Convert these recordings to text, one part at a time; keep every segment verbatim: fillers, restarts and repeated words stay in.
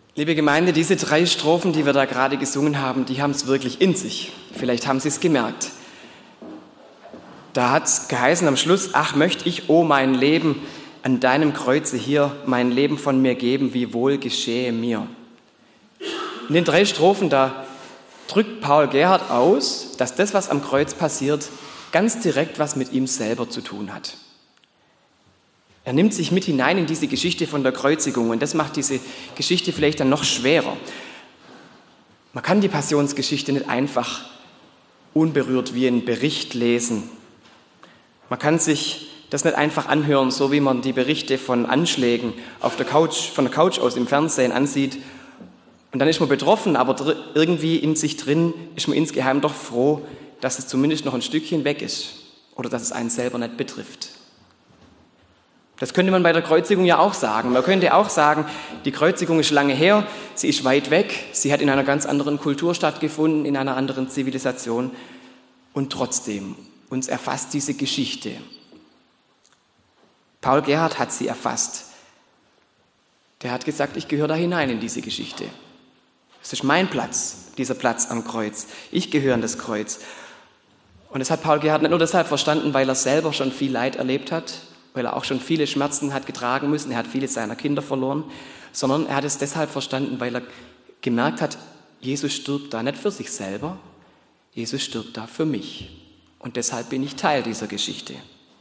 Liebe Gemeinde, diese drei Strophen, die wir da gerade gesungen haben, die haben es wirklich in sich. Vielleicht haben Sie es gemerkt. Da hat es geheißen am Schluss: Ach, möchte ich, oh mein Leben, an deinem Kreuze hier mein Leben von mir geben, wie wohl geschehe mir. In den drei Strophen, da drückt Paul Gerhardt aus, dass das, was am Kreuz passiert, ganz direkt was mit ihm selber zu tun hat. Er nimmt sich mit hinein in diese Geschichte von der Kreuzigung und das macht diese Geschichte vielleicht dann noch schwerer. Man kann die Passionsgeschichte nicht einfach unberührt wie einen Bericht lesen. Man kann sich das nicht einfach anhören, so wie man die Berichte von Anschlägen auf der Couch, von der Couch aus im Fernsehen ansieht. Und dann ist man betroffen, aber irgendwie in sich drin ist man insgeheim doch froh, dass es zumindest noch ein Stückchen weg ist oder dass es einen selber nicht betrifft. Das könnte man bei der Kreuzigung ja auch sagen. Man könnte auch sagen, die Kreuzigung ist lange her, sie ist weit weg, sie hat in einer ganz anderen Kultur stattgefunden, in einer anderen Zivilisation. Und trotzdem, uns erfasst diese Geschichte. Paul Gerhardt hat sie erfasst. Der hat gesagt, ich gehöre da hinein in diese Geschichte. Es ist mein Platz, dieser Platz am Kreuz. Ich gehöre an das Kreuz. Und das hat Paul Gerhardt nicht nur deshalb verstanden, weil er selber schon viel Leid erlebt hat, weil er auch schon viele Schmerzen hat getragen müssen, er hat viele seiner Kinder verloren, sondern er hat es deshalb verstanden, weil er gemerkt hat, Jesus stirbt da nicht für sich selber, Jesus stirbt da für mich. Und deshalb bin ich Teil dieser Geschichte.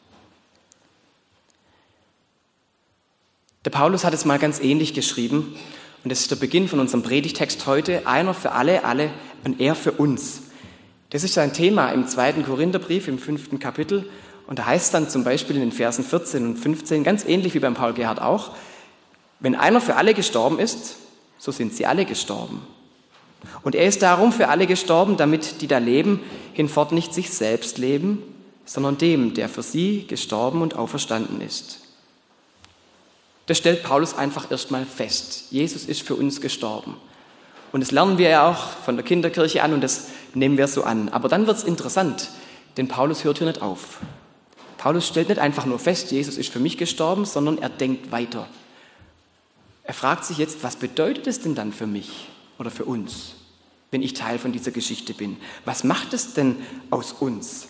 Der Paulus hat es mal ganz ähnlich geschrieben und das ist der Beginn von unserem Predigtext heute, einer für alle, alle und er für uns. Das ist sein Thema im zweiten Korintherbrief, im fünften Kapitel. Und da heißt es dann zum Beispiel in den Versen vierzehn und fünfzehn, ganz ähnlich wie beim Paul Gerhardt auch, wenn einer für alle gestorben ist, so sind sie alle gestorben. Und er ist darum für alle gestorben, damit die da leben, hinfort nicht sich selbst leben, sondern dem, der für sie gestorben und auferstanden ist. Das stellt Paulus einfach erstmal fest. Jesus ist für uns gestorben. Und das lernen wir ja auch von der Kinderkirche an und das nehmen wir so an. Aber dann wird es interessant, denn Paulus hört hier nicht auf. Paulus stellt nicht einfach nur fest, Jesus ist für mich gestorben, sondern er denkt weiter. Er fragt sich jetzt, was bedeutet es denn dann für mich oder für uns, wenn ich Teil von dieser Geschichte bin? Was macht es denn aus uns?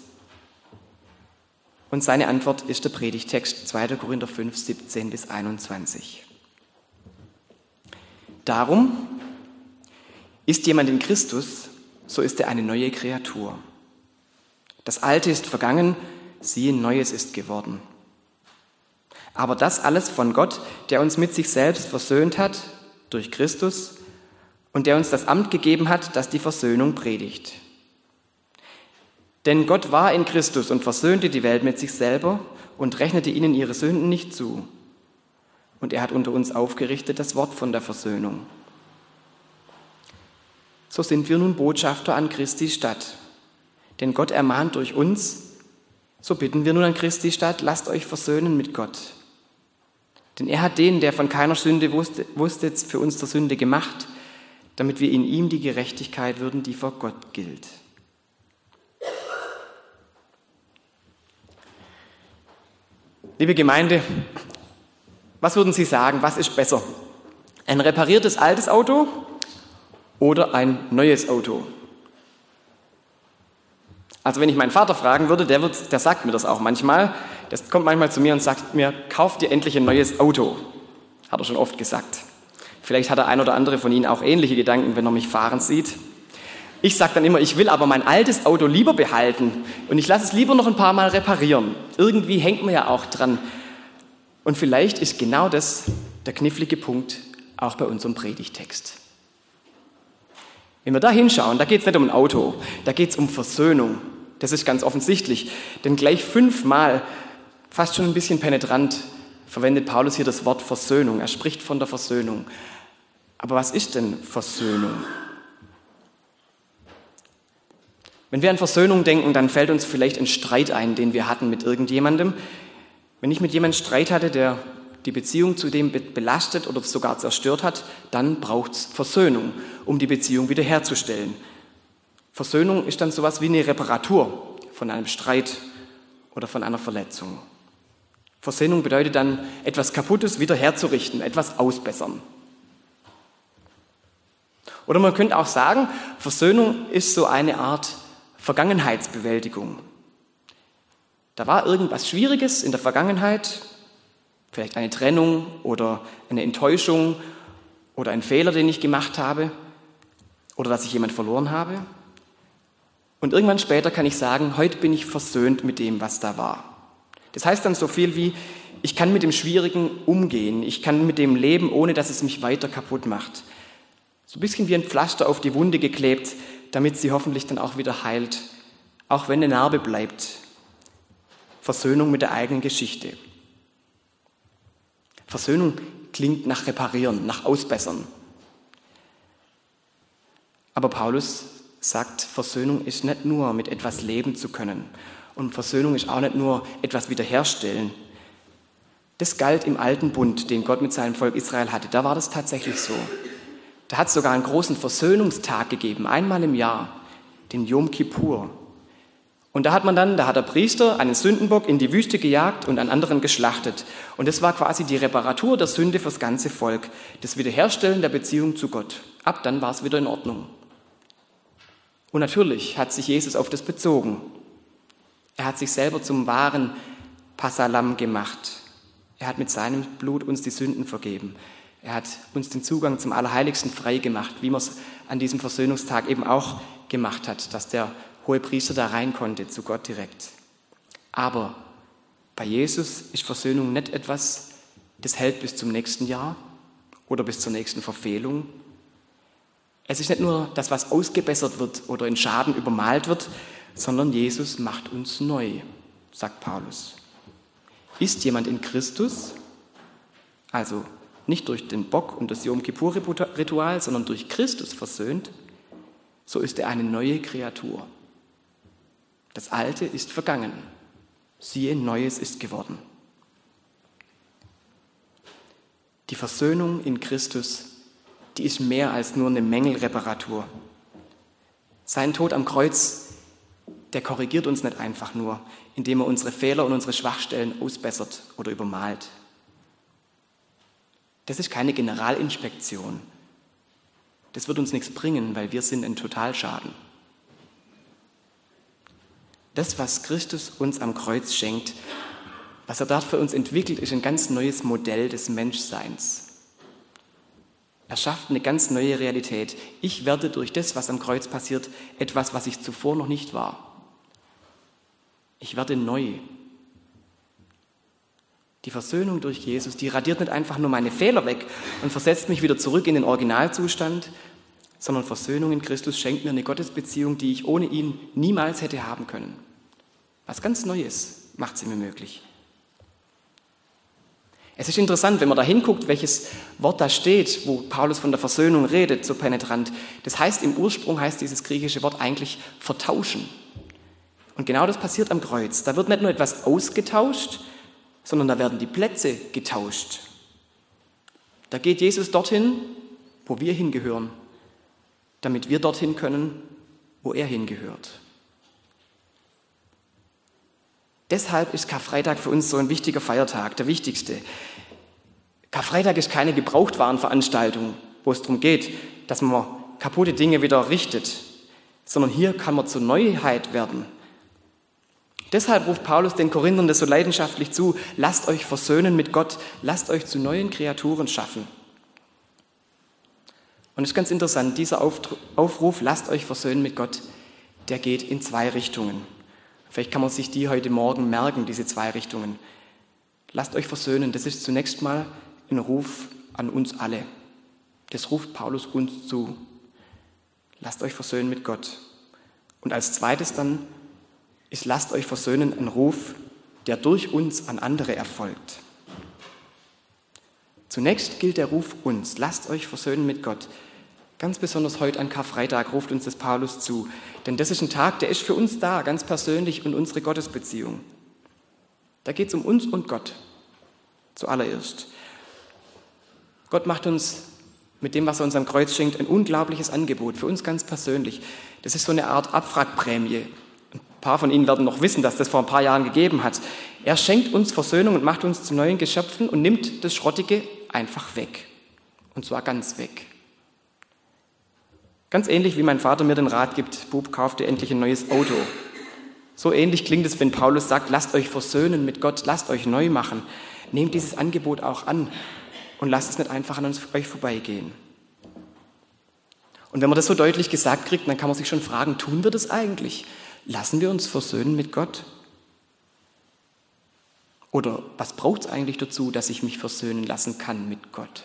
Und seine Antwort ist der Predigtext zweiter Korinther fünf, siebzehn bis einundzwanzig. Darum, ist jemand in Christus, so ist er eine neue Kreatur. Das Alte ist vergangen, siehe, Neues ist geworden. Aber das alles von Gott, der uns mit sich selbst versöhnt hat, durch Christus, und der uns das Amt gegeben hat, das die Versöhnung predigt. Denn Gott war in Christus und versöhnte die Welt mit sich selber und rechnete ihnen ihre Sünden nicht zu. Und er hat unter uns aufgerichtet das Wort von der Versöhnung. So sind wir nun Botschafter an Christi Stadt. Denn Gott ermahnt durch uns, so bitten wir nun an Christi Stadt, lasst euch versöhnen mit Gott. Denn er hat den, der von keiner Sünde wusste, wusste, für uns zur Sünde gemacht, damit wir in ihm die Gerechtigkeit würden, die vor Gott gilt. Liebe Gemeinde, was würden Sie sagen, was ist besser? Ein repariertes altes Auto oder ein neues Auto? Also wenn ich meinen Vater fragen würde, der, wird, der sagt mir das auch manchmal. Der kommt manchmal zu mir und sagt mir, kauf dir endlich ein neues Auto. Hat er schon oft gesagt. Vielleicht hat der ein oder andere von Ihnen auch ähnliche Gedanken, wenn er mich fahren sieht. Ich sage dann immer, ich will aber mein altes Auto lieber behalten und ich lasse es lieber noch ein paar Mal reparieren. Irgendwie hängt man ja auch dran. Und vielleicht ist genau das der knifflige Punkt auch bei unserem Predigtext. Wenn wir da hinschauen, da geht es nicht um ein Auto, da geht es um Versöhnung. Das ist ganz offensichtlich, denn gleich fünfmal, fast schon ein bisschen penetrant, verwendet Paulus hier das Wort Versöhnung. Er spricht von der Versöhnung. Aber was ist denn Versöhnung? Wenn wir an Versöhnung denken, dann fällt uns vielleicht ein Streit ein, den wir hatten mit irgendjemandem. Wenn ich mit jemandem Streit hatte, der die Beziehung zu dem belastet oder sogar zerstört hat, dann braucht es Versöhnung, um die Beziehung wiederherzustellen. Versöhnung ist dann sowas wie eine Reparatur von einem Streit oder von einer Verletzung. Versöhnung bedeutet dann, etwas Kaputtes wieder herzurichten, etwas ausbessern. Oder man könnte auch sagen, Versöhnung ist so eine Art Vergangenheitsbewältigung. Da war irgendwas Schwieriges in der Vergangenheit, vielleicht eine Trennung oder eine Enttäuschung oder ein Fehler, den ich gemacht habe oder dass ich jemand verloren habe. Und irgendwann später kann ich sagen, heute bin ich versöhnt mit dem, was da war. Das heißt dann so viel wie, ich kann mit dem Schwierigen umgehen, ich kann mit dem leben, ohne dass es mich weiter kaputt macht. So ein bisschen wie ein Pflaster auf die Wunde geklebt, damit sie hoffentlich dann auch wieder heilt, auch wenn eine Narbe bleibt. Versöhnung mit der eigenen Geschichte. Versöhnung klingt nach Reparieren, nach Ausbessern. Aber Paulus sagt, Versöhnung ist nicht nur mit etwas leben zu können. Und Versöhnung ist auch nicht nur etwas wiederherstellen. Das galt im alten Bund, den Gott mit seinem Volk Israel hatte. Da war das tatsächlich so. Da hat es sogar einen großen Versöhnungstag gegeben, einmal im Jahr, den Yom Kippur. Und da hat man dann, da hat der Priester einen Sündenbock in die Wüste gejagt und einen anderen geschlachtet. Und das war quasi die Reparatur der Sünde fürs ganze Volk, das Wiederherstellen der Beziehung zu Gott. Ab dann war es wieder in Ordnung. Und natürlich hat sich Jesus auf das bezogen. Er hat sich selber zum wahren Passalam gemacht. Er hat mit seinem Blut uns die Sünden vergeben. Er hat uns den Zugang zum Allerheiligsten frei gemacht, wie man es an diesem Versöhnungstag eben auch gemacht hat, dass der hohe Priester da rein konnte, zu Gott direkt. Aber bei Jesus ist Versöhnung nicht etwas, das hält bis zum nächsten Jahr oder bis zur nächsten Verfehlung. Es ist nicht nur das, was ausgebessert wird oder in Schaden übermalt wird, sondern Jesus macht uns neu, sagt Paulus. Ist jemand in Christus, also nicht durch den Bock und das Yom Kippur-Ritual, sondern durch Christus versöhnt, so ist er eine neue Kreatur. Das Alte ist vergangen, siehe, Neues ist geworden. Die Versöhnung in Christus, die ist mehr als nur eine Mängelreparatur. Sein Tod am Kreuz, der korrigiert uns nicht einfach nur, indem er unsere Fehler und unsere Schwachstellen ausbessert oder übermalt. Das ist keine Generalinspektion. Das wird uns nichts bringen, weil wir sind ein Totalschaden. Das, was Christus uns am Kreuz schenkt, was er dort für uns entwickelt, ist ein ganz neues Modell des Menschseins. Er schafft eine ganz neue Realität. Ich werde durch das, was am Kreuz passiert, etwas, was ich zuvor noch nicht war. Ich werde neu. Die Versöhnung durch Jesus, die radiert nicht einfach nur meine Fehler weg und versetzt mich wieder zurück in den Originalzustand, sondern Versöhnung in Christus schenkt mir eine Gottesbeziehung, die ich ohne ihn niemals hätte haben können. Was ganz Neues macht sie mir möglich. Es ist interessant, wenn man da hinguckt, welches Wort da steht, wo Paulus von der Versöhnung redet, so penetrant. Das heißt, im Ursprung heißt dieses griechische Wort eigentlich vertauschen. Und genau das passiert am Kreuz. Da wird nicht nur etwas ausgetauscht, sondern da werden die Plätze getauscht. Da geht Jesus dorthin, wo wir hingehören, damit wir dorthin können, wo er hingehört. Deshalb ist Karfreitag für uns so ein wichtiger Feiertag, der wichtigste. Karfreitag ist keine Gebrauchtwarenveranstaltung, wo es darum geht, dass man kaputte Dinge wieder richtet, sondern hier kann man zur Neuheit werden. Deshalb ruft Paulus den Korinthern das so leidenschaftlich zu: Lasst euch versöhnen mit Gott, lasst euch zu neuen Kreaturen schaffen. Und es ist ganz interessant, dieser Aufruf, lasst euch versöhnen mit Gott, der geht in zwei Richtungen. Vielleicht kann man sich die heute Morgen merken, diese zwei Richtungen. Lasst euch versöhnen, das ist zunächst mal ein Ruf an uns alle. Das ruft Paulus uns zu. Lasst euch versöhnen mit Gott. Und als zweites dann ist lasst euch versöhnen ein Ruf, der durch uns an andere erfolgt. Zunächst gilt der Ruf uns, lasst euch versöhnen mit Gott. Ganz besonders heute an Karfreitag ruft uns das Paulus zu. Denn das ist ein Tag, der ist für uns da, ganz persönlich, und unsere Gottesbeziehung. Da geht es um uns und Gott, zuallererst. Gott macht uns mit dem, was er uns am Kreuz schenkt, ein unglaubliches Angebot, für uns ganz persönlich. Das ist so eine Art Abwrackprämie. Ein paar von Ihnen werden noch wissen, dass das vor ein paar Jahren gegeben hat. Er schenkt uns Versöhnung und macht uns zu neuen Geschöpfen und nimmt das Schrottige einfach weg. Und zwar ganz weg. Ganz ähnlich wie mein Vater mir den Rat gibt, Bub, kauf dir endlich ein neues Auto. So ähnlich klingt es, wenn Paulus sagt, lasst euch versöhnen mit Gott, lasst euch neu machen. Nehmt dieses Angebot auch an und lasst es nicht einfach an uns, euch vorbeigehen. Und wenn man das so deutlich gesagt kriegt, dann kann man sich schon fragen, tun wir das eigentlich? Lassen wir uns versöhnen mit Gott? Oder was braucht es eigentlich dazu, dass ich mich versöhnen lassen kann mit Gott?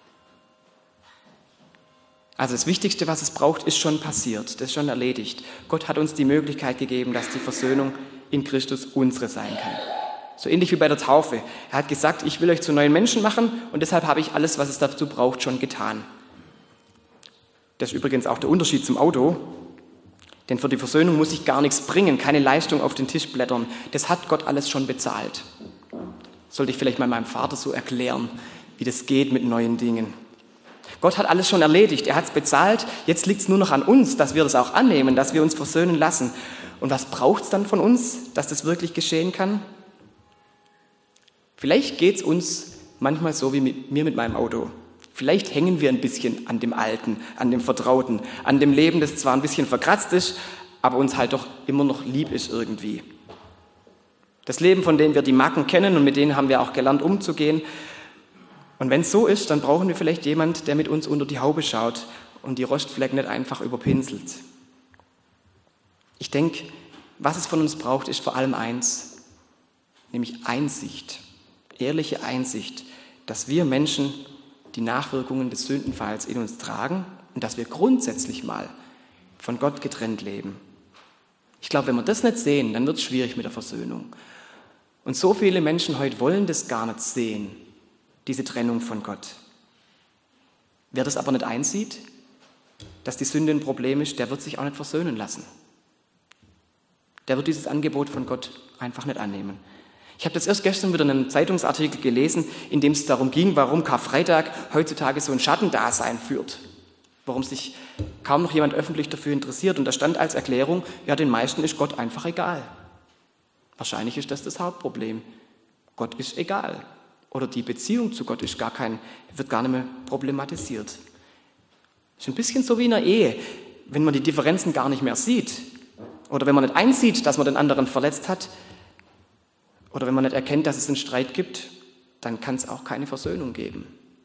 Also das Wichtigste, was es braucht, ist schon passiert, das ist schon erledigt. Gott hat uns die Möglichkeit gegeben, dass die Versöhnung in Christus unsere sein kann. So ähnlich wie bei der Taufe. Er hat gesagt, ich will euch zu neuen Menschen machen und deshalb habe ich alles, was es dazu braucht, schon getan. Das ist übrigens auch der Unterschied zum Auto, denn für die Versöhnung muss ich gar nichts bringen, keine Leistung auf den Tisch blättern. Das hat Gott alles schon bezahlt. Sollte ich vielleicht mal meinem Vater so erklären, wie das geht mit neuen Dingen. Gott hat alles schon erledigt, er hat es bezahlt, jetzt liegt es nur noch an uns, dass wir das auch annehmen, dass wir uns versöhnen lassen. Und was braucht es dann von uns, dass das wirklich geschehen kann? Vielleicht geht es uns manchmal so wie mit mir mit meinem Auto. Vielleicht hängen wir ein bisschen an dem Alten, an dem Vertrauten, an dem Leben, das zwar ein bisschen verkratzt ist, aber uns halt doch immer noch lieb ist irgendwie. Das Leben, von dem wir die Macken kennen und mit denen haben wir auch gelernt umzugehen. Und wenn es so ist, dann brauchen wir vielleicht jemanden, der mit uns unter die Haube schaut und die Rostflecken nicht einfach überpinselt. Ich denke, was es von uns braucht, ist vor allem eins, nämlich Einsicht, ehrliche Einsicht, dass wir Menschen die Nachwirkungen des Sündenfalls in uns tragen und dass wir grundsätzlich mal von Gott getrennt leben. Ich glaube, wenn wir das nicht sehen, dann wird es schwierig mit der Versöhnung. Und so viele Menschen heute wollen das gar nicht sehen, diese Trennung von Gott. Wer das aber nicht einsieht, dass die Sünde ein Problem ist, der wird sich auch nicht versöhnen lassen. Der wird dieses Angebot von Gott einfach nicht annehmen. Ich habe das erst gestern wieder in einem Zeitungsartikel gelesen, in dem es darum ging, warum Karfreitag heutzutage so ein Schattendasein führt. Warum sich kaum noch jemand öffentlich dafür interessiert. Und da stand als Erklärung, ja, den meisten ist Gott einfach egal. Wahrscheinlich ist das das Hauptproblem. Gott ist egal. Oder die Beziehung zu Gott ist gar kein, wird gar nicht mehr problematisiert. Ist ein bisschen so wie in einer Ehe, wenn man die Differenzen gar nicht mehr sieht. Oder wenn man nicht einsieht, dass man den anderen verletzt hat. Oder wenn man nicht erkennt, dass es einen Streit gibt, dann kann es auch keine Versöhnung geben.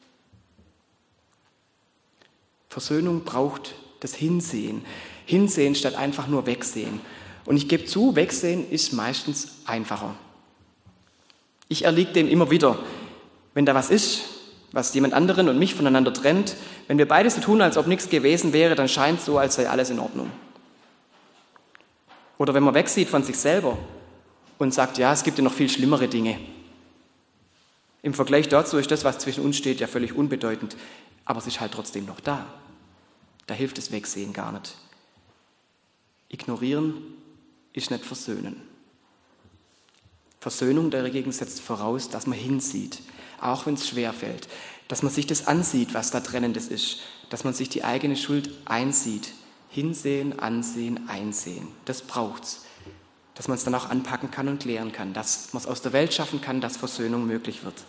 Versöhnung braucht das Hinsehen. Hinsehen statt einfach nur wegsehen. Und ich gebe zu, wegsehen ist meistens einfacher. Ich erliege dem immer wieder. Wenn da was ist, was jemand anderen und mich voneinander trennt, wenn wir beide so tun, als ob nichts gewesen wäre, dann scheint es so, als sei alles in Ordnung. Oder wenn man wegsieht von sich selber und sagt, ja, es gibt ja noch viel schlimmere Dinge. Im Vergleich dazu ist das, was zwischen uns steht, ja völlig unbedeutend. Aber es ist halt trotzdem noch da. Da hilft das Wegsehen gar nicht. Ignorieren ist nicht versöhnen. Versöhnung dagegen setzt voraus, dass man hinsieht, auch wenn es schwerfällt, dass man sich das ansieht, was da Trennendes ist, dass man sich die eigene Schuld einsieht. Hinsehen, ansehen, einsehen. Das braucht's. Dass man es dann auch anpacken kann und klären kann, dass man es aus der Welt schaffen kann, dass Versöhnung möglich wird.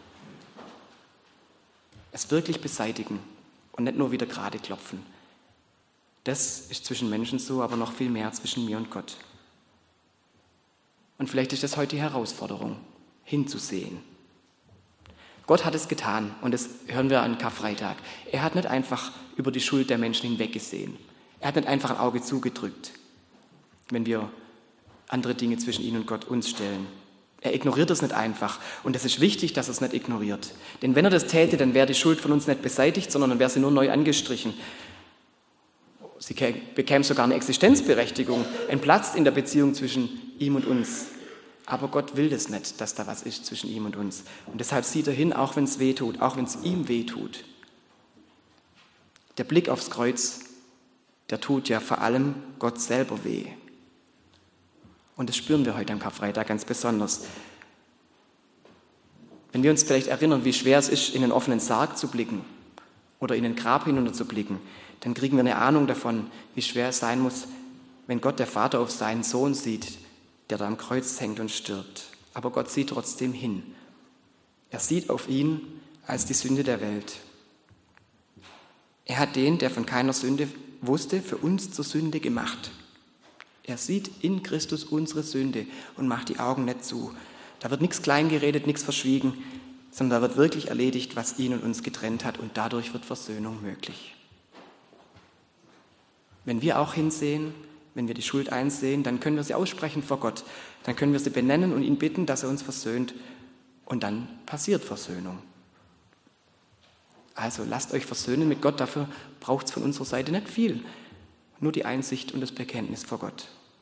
Es wirklich beseitigen und nicht nur wieder gerade klopfen. Das ist zwischen Menschen so, aber noch viel mehr zwischen mir und Gott. Und vielleicht ist das heute die Herausforderung, hinzusehen. Gott hat es getan und das hören wir an Karfreitag. Er hat nicht einfach über die Schuld der Menschen hinweggesehen. Er hat nicht einfach ein Auge zugedrückt, wenn wir andere Dinge zwischen ihn und Gott uns stellen. Er ignoriert es nicht einfach und es ist wichtig, dass er es nicht ignoriert. Denn wenn er das täte, dann wäre die Schuld von uns nicht beseitigt, sondern dann wäre sie nur neu angestrichen. Sie bekäme sogar eine Existenzberechtigung, einen Platz in der Beziehung zwischen ihm und uns. Aber Gott will das nicht, dass da was ist zwischen ihm und uns. Und deshalb sieht er hin, auch wenn es weh tut, auch wenn es ihm weh tut. Der Blick aufs Kreuz, der tut ja vor allem Gott selber weh. Und das spüren wir heute am Karfreitag ganz besonders. Wenn wir uns vielleicht erinnern, wie schwer es ist, in einen offenen Sarg zu blicken oder in ein Grab hinunter zu blicken, dann kriegen wir eine Ahnung davon, wie schwer es sein muss, wenn Gott der Vater auf seinen Sohn sieht, der da am Kreuz hängt und stirbt. Aber Gott sieht trotzdem hin. Er sieht auf ihn als die Sünde der Welt. Er hat den, der von keiner Sünde wusste, für uns zur Sünde gemacht. Er sieht in Christus unsere Sünde und macht die Augen nicht zu. Da wird nichts kleingeredet, nichts verschwiegen, sondern da wird wirklich erledigt, was ihn und uns getrennt hat, und dadurch wird Versöhnung möglich. Wenn wir auch hinsehen, wenn wir die Schuld einsehen, dann können wir sie aussprechen vor Gott. Dann können wir sie benennen und ihn bitten, dass er uns versöhnt, und dann passiert Versöhnung. Also lasst euch versöhnen mit Gott, dafür braucht es von unserer Seite nicht viel. Nur die Einsicht und das Bekenntnis vor Gott.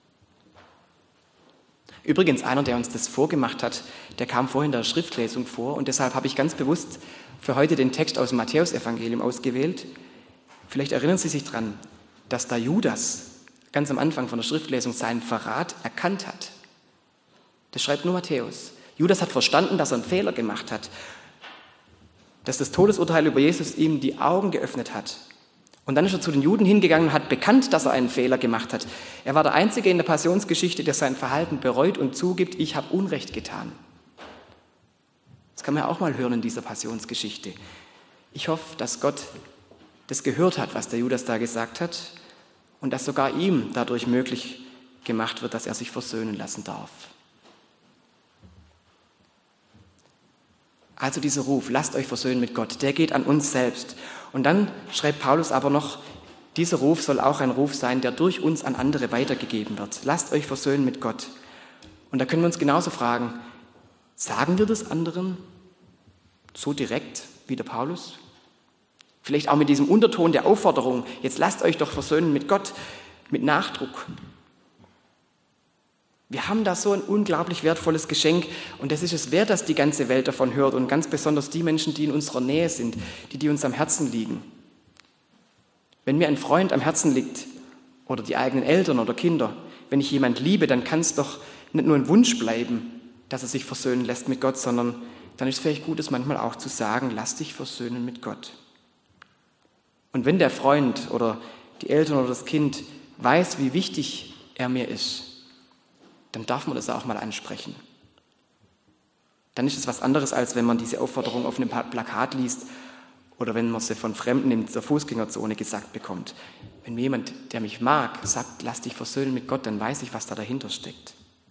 Übrigens, einer, der uns das vorgemacht hat, der kam vorhin in der Schriftlesung vor, und deshalb habe ich ganz bewusst für heute den Text aus dem Matthäusevangelium ausgewählt. Vielleicht erinnern Sie sich daran, dass da Judas ganz am Anfang von der Schriftlesung seinen Verrat erkannt hat. Das schreibt nur Matthäus. Judas hat verstanden, dass er einen Fehler gemacht hat, dass das Todesurteil über Jesus ihm die Augen geöffnet hat. Und dann ist er zu den Juden hingegangen und hat bekannt, dass er einen Fehler gemacht hat. Er war der Einzige in der Passionsgeschichte, der sein Verhalten bereut und zugibt, ich habe Unrecht getan. Das kann man ja auch mal hören in dieser Passionsgeschichte. Ich hoffe, dass Gott das gehört hat, was der Judas da gesagt hat, und dass sogar ihm dadurch möglich gemacht wird, dass er sich versöhnen lassen darf. Also dieser Ruf, lasst euch versöhnen mit Gott, der geht an uns selbst. Und dann schreibt Paulus aber noch, dieser Ruf soll auch ein Ruf sein, der durch uns an andere weitergegeben wird. Lasst euch versöhnen mit Gott. Und da können wir uns genauso fragen, sagen wir das anderen so direkt wie der Paulus? Vielleicht auch mit diesem Unterton der Aufforderung, jetzt lasst euch doch versöhnen mit Gott, mit Nachdruck. Wir haben da so ein unglaublich wertvolles Geschenk, und das ist es wert, dass die ganze Welt davon hört, und ganz besonders die Menschen, die in unserer Nähe sind, die, die uns am Herzen liegen. Wenn mir ein Freund am Herzen liegt oder die eigenen Eltern oder Kinder, wenn ich jemand liebe, dann kann es doch nicht nur ein Wunsch bleiben, dass er sich versöhnen lässt mit Gott, sondern dann ist es vielleicht gut, es manchmal auch zu sagen, lass dich versöhnen mit Gott. Und wenn der Freund oder die Eltern oder das Kind weiß, wie wichtig er mir ist, dann darf man das auch mal ansprechen. Dann ist es was anderes, als wenn man diese Aufforderung auf einem Plakat liest oder wenn man sie von Fremden in der Fußgängerzone gesagt bekommt. Wenn mir jemand, der mich mag, sagt, lass dich versöhnen mit Gott, dann weiß ich, was da dahinter steckt.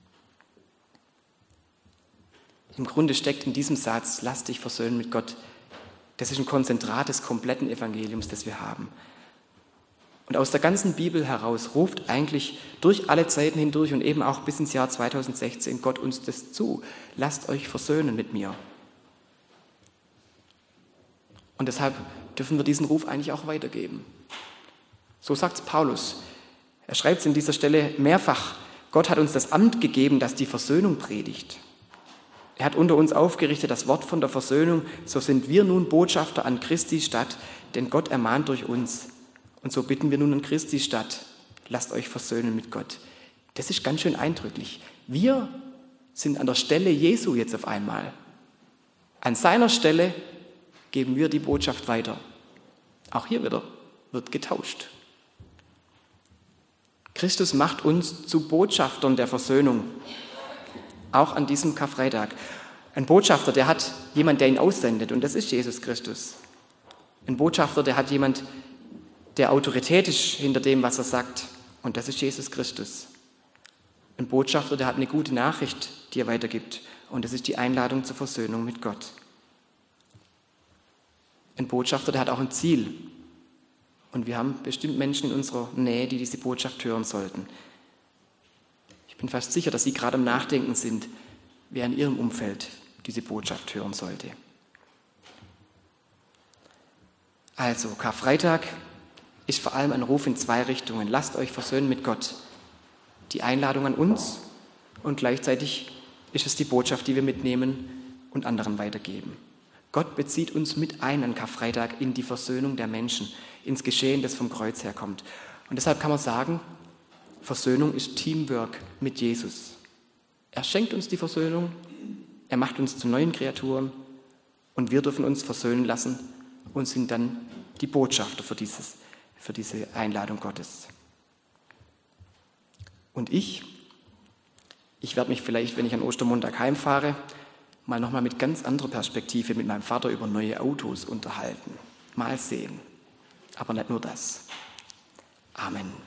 Im Grunde steckt in diesem Satz, lass dich versöhnen mit Gott, das ist ein Konzentrat des kompletten Evangeliums, das wir haben. Und aus der ganzen Bibel heraus ruft eigentlich durch alle Zeiten hindurch und eben auch bis ins Jahr zweitausendsechzehn Gott uns das zu. Lasst euch versöhnen mit mir. Und deshalb dürfen wir diesen Ruf eigentlich auch weitergeben. So sagt es Paulus. Er schreibt es in dieser Stelle mehrfach. Gott hat uns das Amt gegeben, das die Versöhnung predigt. Er hat unter uns aufgerichtet das Wort von der Versöhnung. So sind wir nun Botschafter an Christi Stadt, denn Gott ermahnt durch uns. Und so bitten wir nun an Christi Stadt, lasst euch versöhnen mit Gott. Das ist ganz schön eindrücklich. Wir sind an der Stelle Jesu jetzt auf einmal. An seiner Stelle geben wir die Botschaft weiter. Auch hier wieder wird getauscht. Christus macht uns zu Botschaftern der Versöhnung, auch an diesem Karfreitag. Ein Botschafter, der hat jemand, der ihn aussendet, und das ist Jesus Christus. Ein Botschafter, der hat jemand, der Autorität ist hinter dem, was er sagt, und das ist Jesus Christus. Ein Botschafter, der hat eine gute Nachricht, die er weitergibt, und das ist die Einladung zur Versöhnung mit Gott. Ein Botschafter, der hat auch ein Ziel, und wir haben bestimmt Menschen in unserer Nähe, die diese Botschaft hören sollten. Ich bin fast sicher, dass Sie gerade am Nachdenken sind, wer in Ihrem Umfeld diese Botschaft hören sollte. Also, Karfreitag ist vor allem ein Ruf in zwei Richtungen. Lasst euch versöhnen mit Gott. Die Einladung an uns, und gleichzeitig ist es die Botschaft, die wir mitnehmen und anderen weitergeben. Gott bezieht uns mit ein an Karfreitag in die Versöhnung der Menschen, ins Geschehen, das vom Kreuz herkommt. Und deshalb kann man sagen, Versöhnung ist Teamwork mit Jesus. Er schenkt uns die Versöhnung, er macht uns zu neuen Kreaturen, und wir dürfen uns versöhnen lassen und sind dann die Botschafter für dieses für diese Einladung Gottes. Und ich, ich werde mich vielleicht, wenn ich an Ostermontag heimfahre, mal nochmal mit ganz anderer Perspektive mit meinem Vater über neue Autos unterhalten. Mal sehen. Aber nicht nur das. Amen.